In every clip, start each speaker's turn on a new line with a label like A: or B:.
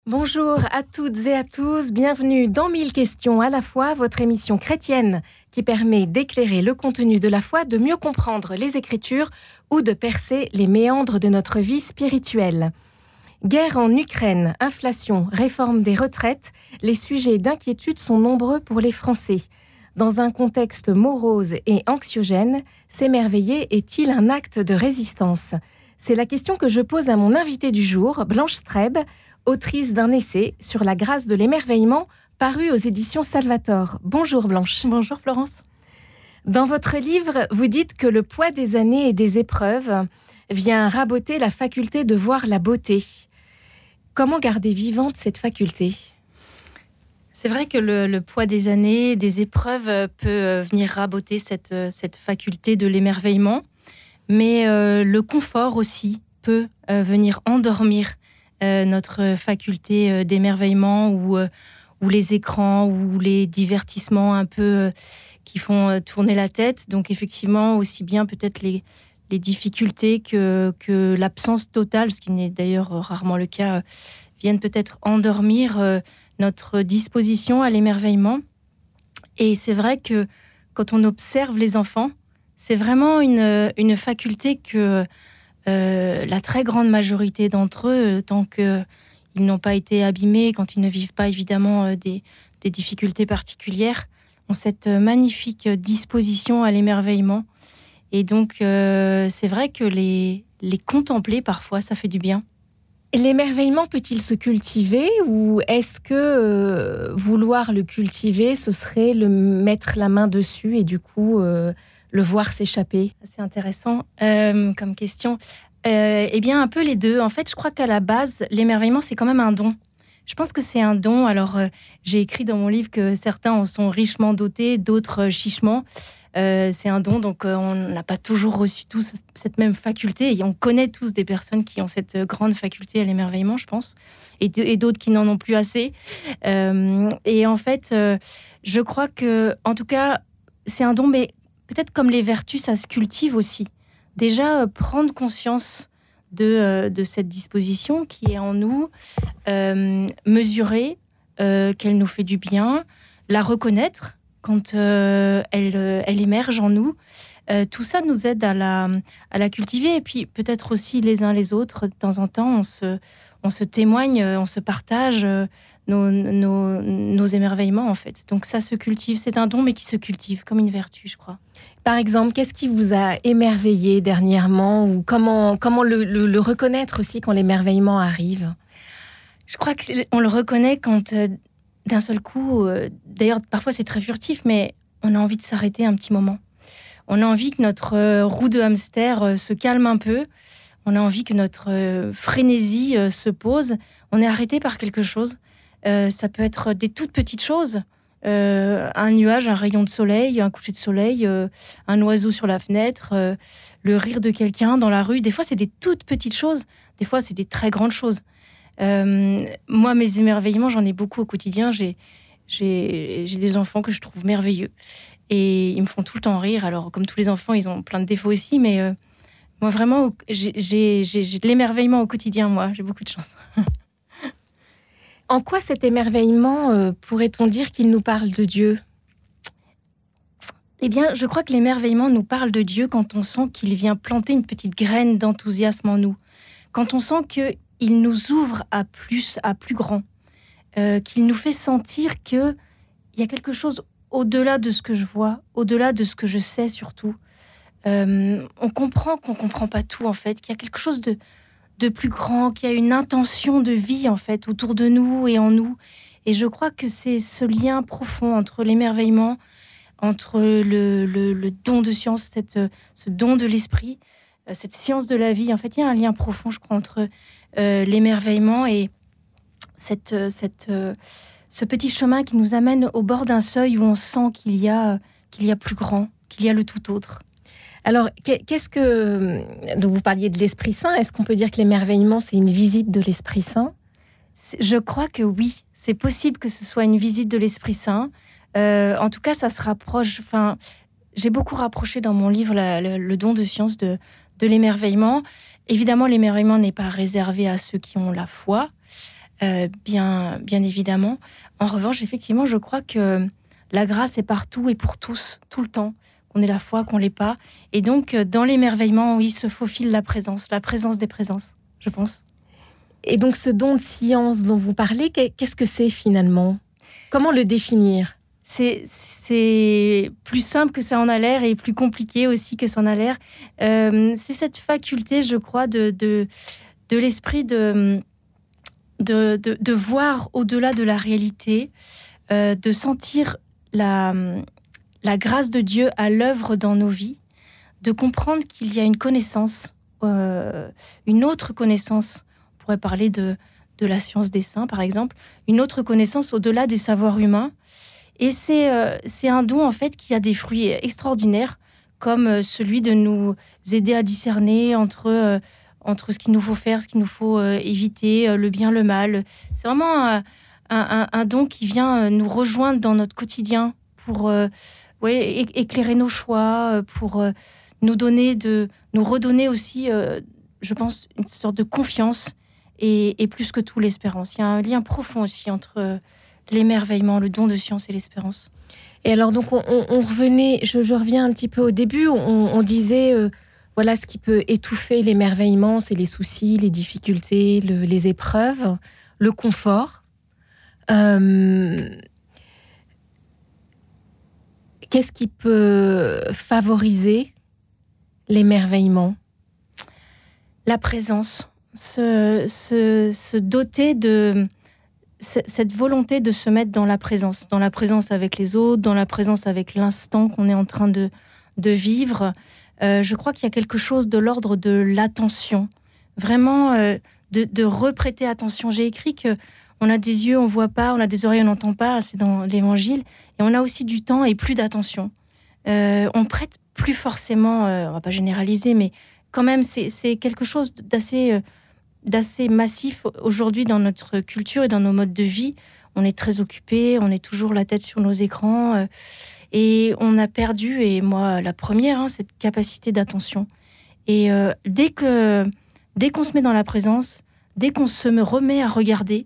A: Bonjour à toutes et à tous, bienvenue dans 1000 questions à la fois, votre émission chrétienne qui permet d'éclairer le contenu de la foi, de mieux comprendre les Écritures ou de percer les méandres de notre vie spirituelle. Guerre en Ukraine, inflation, réforme des retraites, les sujets d'inquiétude sont nombreux pour les Français. Dans un contexte morose et anxiogène, s'émerveiller est-il un acte de résistance ? C'est la question que je pose à mon invitée du jour, Blanche Streb, autrice d'un essai sur la grâce de l'émerveillement paru aux éditions Salvator. Bonjour Blanche.
B: Bonjour Florence.
A: Dans votre livre, vous dites que le poids des années et des épreuves vient raboter la faculté de voir la beauté. Comment garder vivante cette faculté ?
B: C'est vrai que le poids des années, des épreuves peut venir raboter cette faculté de l'émerveillement, mais le confort aussi peut venir endormir notre faculté d'émerveillement ou les écrans ou les divertissements un peu qui font tourner la tête. Donc effectivement, aussi bien peut-être les difficultés que l'absence totale, ce qui n'est d'ailleurs rarement le cas, viennent peut-être endormir notre disposition à l'émerveillement. Et c'est vrai que quand on observe les enfants, c'est vraiment une faculté que la très grande majorité d'entre eux, tant qu'ils n'ont pas été abîmés, quand ils ne vivent pas évidemment des difficultés particulières, ont cette magnifique disposition à l'émerveillement. Et donc, c'est vrai que les contempler, parfois, ça fait du bien.
A: L'émerveillement peut-il se cultiver ou est-ce que vouloir le cultiver, ce serait le mettre la main dessus et du coup le voir s'échapper ?
B: C'est intéressant comme question. Eh bien, un peu les deux. En fait, je crois qu'à la base, l'émerveillement, c'est quand même un don. Je pense que c'est un don. Alors, j'ai écrit dans mon livre que certains en sont richement dotés, d'autres chichement. C'est un don, donc on n'a pas toujours reçu tous cette même faculté. Et on connaît tous des personnes qui ont cette grande faculté à l'émerveillement, je pense, et d'autres qui n'en ont plus assez. Et en fait, je crois que, en tout cas, c'est un don, mais peut-être comme les vertus, ça se cultive aussi. Déjà, prendre conscience de cette disposition qui est en nous, mesurer qu'elle nous fait du bien, la reconnaître quand elle émerge en nous. Tout ça nous aide à la cultiver. Et puis, peut-être aussi les uns les autres, de temps en temps, on se témoigne, on se partage nos émerveillements, en fait. Donc, ça se cultive. C'est un don, mais qui se cultive, comme une vertu, je crois.
A: Par exemple, qu'est-ce qui vous a émerveillé dernièrement ou comment le reconnaître aussi quand l'émerveillement arrive ?
B: Je crois qu'on le reconnaît quand, d'un seul coup, d'ailleurs, parfois c'est très furtif, mais on a envie de s'arrêter un petit moment. On a envie que notre roue de hamster se calme un peu. On a envie que notre frénésie se pose. On est arrêté par quelque chose. Ça peut être des toutes petites choses. Un nuage, un rayon de soleil, un coucher de soleil, un oiseau sur la fenêtre, le rire de quelqu'un dans la rue. Des fois, c'est des toutes petites choses. Des fois, c'est des très grandes choses. Moi, mes émerveillements, j'en ai beaucoup au quotidien. J'ai des enfants que je trouve merveilleux. Et ils me font tout le temps rire. Alors, comme tous les enfants, ils ont plein de défauts aussi. Mais moi, vraiment, j'ai de l'émerveillement au quotidien, moi. J'ai beaucoup de chance.
A: En quoi cet émerveillement pourrait-on dire qu'il nous parle de Dieu ?
B: Eh bien, je crois que l'émerveillement nous parle de Dieu quand on sent qu'il vient planter une petite graine d'enthousiasme en nous. Quand on sent qu'il nous ouvre à plus grand. Qu'il nous fait sentir qu'il y a quelque chose au-delà de ce que je vois, au-delà de ce que je sais surtout. On comprend qu'on ne comprend pas tout, en fait, qu'il y a quelque chose de plus grand, qu'il y a une intention de vie, en fait, autour de nous et en nous. Et je crois que c'est ce lien profond entre l'émerveillement, entre le don de science, ce don de l'esprit, cette science de la vie. En fait, il y a un lien profond, je crois, entre l'émerveillement et ce petit chemin qui nous amène au bord d'un seuil où on sent qu'il y a plus grand, qu'il y a le tout autre.
A: Alors, qu'est-ce que... Donc, vous parliez de l'Esprit Saint. Est-ce qu'on peut dire que l'émerveillement, c'est une visite de l'Esprit Saint ?
B: Je crois que oui. C'est possible que ce soit une visite de l'Esprit Saint. En tout cas, ça se rapproche... Enfin, j'ai beaucoup rapproché dans mon livre le don de science de l'émerveillement. Évidemment, l'émerveillement n'est pas réservé à ceux qui ont la foi. bien évidemment. En revanche, effectivement, je crois que la grâce est partout et pour tous, tout le temps, qu'on ait la foi, qu'on l'ait pas. Et donc, dans l'émerveillement, oui, se faufile la présence des présences, je pense.
A: Et donc, ce don de science dont vous parlez, qu'est-ce que c'est finalement ? Comment le définir ?
B: C'est plus simple que ça en a l'air et plus compliqué aussi que ça en a l'air. C'est cette faculté, je crois, de l'esprit de voir au-delà de la réalité, de sentir la grâce de Dieu à l'œuvre dans nos vies, de comprendre qu'il y a une connaissance, une autre connaissance. On pourrait parler de la science des saints, par exemple, une autre connaissance au-delà des savoirs humains. Et c'est un don, en fait, qui a des fruits extraordinaires, comme celui de nous aider à discerner entre ce qu'il nous faut faire, ce qu'il nous faut éviter, le bien, le mal. C'est vraiment un don qui vient nous rejoindre dans notre quotidien pour éclairer nos choix, pour nous redonner aussi, je pense, une sorte de confiance et plus que tout l'espérance. Il y a un lien profond aussi entre l'émerveillement, le don de science et l'espérance.
A: Et alors donc on revenait, je reviens un petit peu au début, on disait voilà ce qui peut étouffer l'émerveillement, c'est les soucis, les difficultés, les épreuves, le confort. Qu'est-ce qui peut favoriser l'émerveillement ?
B: La présence, se doter de cette volonté de se mettre dans la présence avec les autres, dans la présence avec l'instant qu'on est en train de vivre. Je crois qu'il y a quelque chose de l'ordre de l'attention, vraiment de reprêter attention. J'ai écrit qu'on a des yeux, on voit pas, on a des oreilles, on n'entend pas, c'est dans l'Évangile, et on a aussi du temps et plus d'attention. On prête plus forcément, on va pas généraliser, mais quand même c'est quelque chose d'assez massif aujourd'hui dans notre culture et dans nos modes de vie. On est très occupés, on est toujours la tête sur nos écrans et on a perdu, et moi la première, cette capacité d'attention. Et dès qu'on se met dans la présence, dès qu'on se remet à regarder,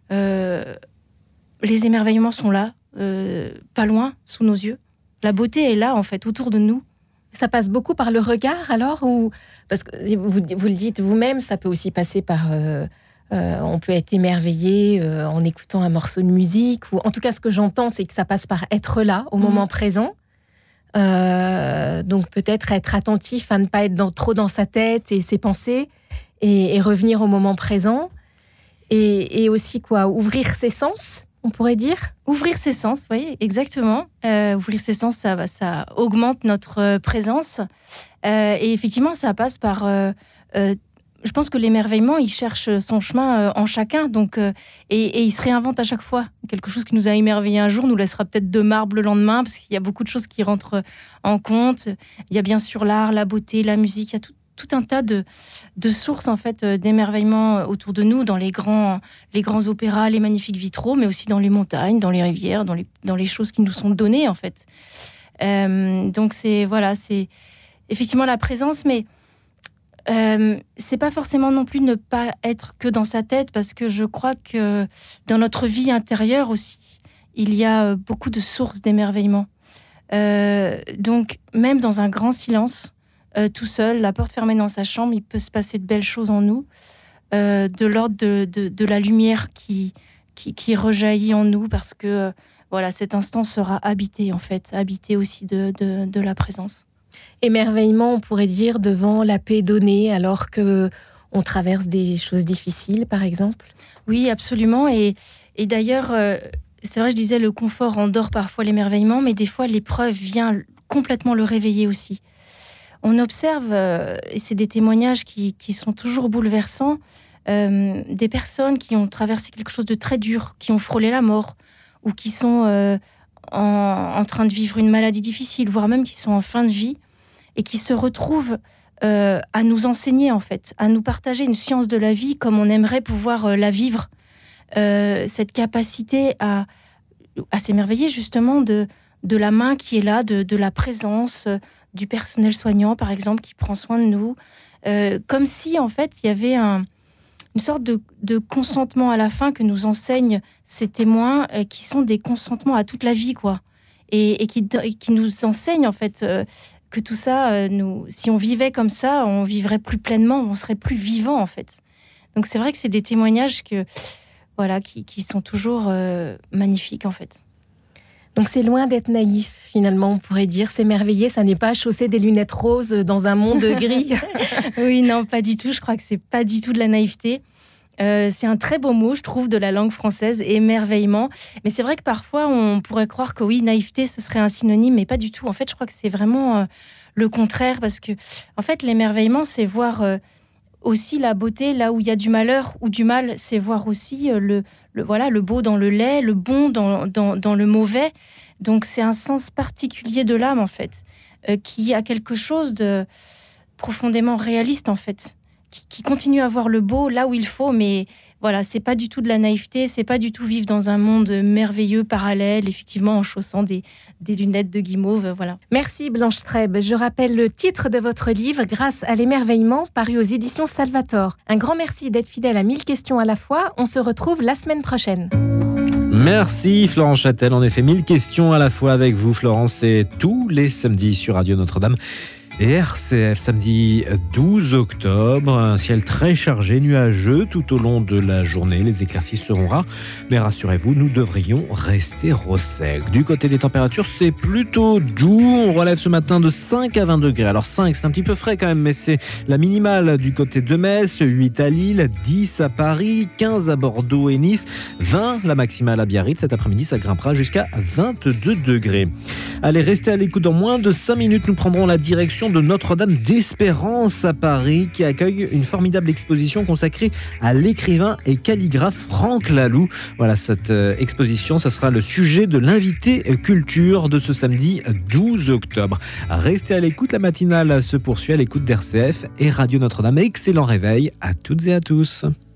B: les émerveillements sont là, pas loin, sous nos yeux. La beauté est là, en fait, autour de nous.
A: Ça passe beaucoup par le regard, alors, ou parce que vous le dites vous-même, ça peut aussi passer par... on peut être émerveillé en écoutant un morceau de musique, ou en tout cas, ce que j'entends, c'est que ça passe par être là, au moment présent. Donc peut-être être attentif à ne pas être trop dans sa tête et ses pensées, et revenir au moment présent. Et aussi, ouvrir ses sens, on pourrait dire.
B: Ouvrir ses sens, oui, exactement. Ouvrir ses sens, ça augmente notre présence. Et effectivement, ça passe par... je pense que l'émerveillement, il cherche son chemin en chacun. Donc, et il se réinvente à chaque fois. Quelque chose qui nous a émerveillé un jour nous laissera peut-être de marbre le lendemain, parce qu'il y a beaucoup de choses qui rentrent en compte. Il y a bien sûr l'art, la beauté, la musique. Il y a tout un tas de sources, en fait, d'émerveillement autour de nous, dans les grands opéras, les magnifiques vitraux, mais aussi dans les montagnes, dans les rivières, dans les choses qui nous sont données, en fait. Donc c'est effectivement la présence, mais c'est pas forcément non plus ne pas être que dans sa tête, parce que je crois que dans notre vie intérieure aussi, il y a beaucoup de sources d'émerveillement. Donc même dans un grand silence, tout seul, la porte fermée dans sa chambre, il peut se passer de belles choses en nous, de l'ordre de la lumière qui rejaillit en nous, parce que cet instant sera habité, en fait, habité aussi de la présence.
A: Émerveillement, on pourrait dire, devant la paix donnée, alors qu'on traverse des choses difficiles, par exemple.
B: Oui, absolument. Et d'ailleurs, c'est vrai, je disais, le confort endort parfois l'émerveillement, mais des fois, l'épreuve vient complètement le réveiller aussi. On observe, et c'est des témoignages qui sont toujours bouleversants, des personnes qui ont traversé quelque chose de très dur, qui ont frôlé la mort, ou qui sont en train de vivre une maladie difficile, voire même qui sont en fin de vie, et qui se retrouvent à nous enseigner, en fait, à nous partager une science de la vie comme on aimerait pouvoir la vivre. Cette capacité à s'émerveiller justement de la main qui est là, de la présence du personnel soignant, par exemple, qui prend soin de nous. Comme si, en fait, il y avait une sorte de consentement à la fin que nous enseignent ces témoins, qui sont des consentements à toute la vie, quoi. Et qui nous enseignent, en fait, que tout ça, si on vivait comme ça, on vivrait plus pleinement, on serait plus vivant, en fait. Donc c'est vrai que c'est des témoignages qui sont toujours magnifiques, en fait.
A: Donc c'est loin d'être naïf, finalement, on pourrait dire. S'émerveiller, ça n'est pas chausser des lunettes roses dans un monde gris.
B: Oui, non, pas du tout. Je crois que c'est pas du tout de la naïveté. C'est un très beau mot, je trouve, de la langue française, émerveillement. Mais c'est vrai que parfois, on pourrait croire que oui, naïveté, ce serait un synonyme, mais pas du tout. En fait, je crois que c'est vraiment le contraire, parce que, en fait, l'émerveillement, c'est voir aussi la beauté là où il y a du malheur ou du mal. C'est voir aussi le beau dans le laid, le bon dans le mauvais. Donc, c'est un sens particulier de l'âme, en fait, qui a quelque chose de profondément réaliste, en fait, qui continue à voir le beau là où il faut, mais voilà, c'est pas du tout de la naïveté, c'est pas du tout vivre dans un monde merveilleux, parallèle, effectivement, en chaussant des lunettes de guimauve, voilà.
A: Merci Blanche Streb. Je rappelle le titre de votre livre, Grâce à l'émerveillement, paru aux éditions Salvator. Un grand merci d'être fidèle à 1000 questions à la fois. On se retrouve la semaine prochaine.
C: Merci Florence Châtel. En effet, 1000 questions à la fois avec vous, Florence, c'est tous les samedis sur Radio Notre-Dame. Et RCF, samedi 12 octobre, un ciel très chargé, nuageux tout au long de la journée. Les éclaircies seront rares, mais rassurez-vous, nous devrions rester au sec. Du côté des températures, c'est plutôt doux. On relève ce matin de 5 à 20 degrés. Alors 5, c'est un petit peu frais quand même, mais c'est la minimale du côté de Metz, 8 à Lille, 10 à Paris, 15 à Bordeaux et Nice, 20 la maximale à Biarritz. Cet après-midi, ça grimpera jusqu'à 22 degrés. Allez, restez à l'écoute. Dans moins de 5 minutes, nous prendrons la direction de Notre-Dame d'Espérance à Paris, qui accueille une formidable exposition consacrée à l'écrivain et calligraphe Franck Laloux. Voilà, cette exposition, ça sera le sujet de l'invité culture de ce samedi 12 octobre. Restez à l'écoute, la matinale se poursuit à l'écoute d'RCF et Radio Notre-Dame. Excellent réveil à toutes et à tous.